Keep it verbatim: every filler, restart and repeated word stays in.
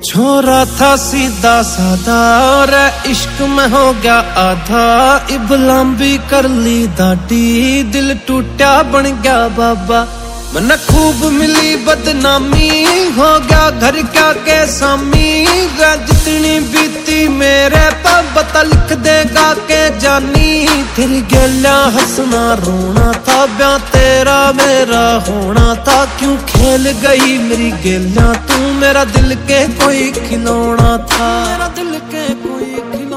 छोरा था सीधा साधा और इश्क में हो गया आधा। इब लंबी कर ली दाढ़ी, दिल टूटा बन गया बाबा। मन खूब मिली बदनामी, हो गया घर क्या के सामी। जितनी बीती मेरे पर बता लिख देगा के जानी। तेरी गैला हंसना रोना था, ब्याह तेरा मेरा होना था। क्यों खेल गई मेरी गैला तू, मेरा दिल के कोई खिलौना था। मेरा दिल के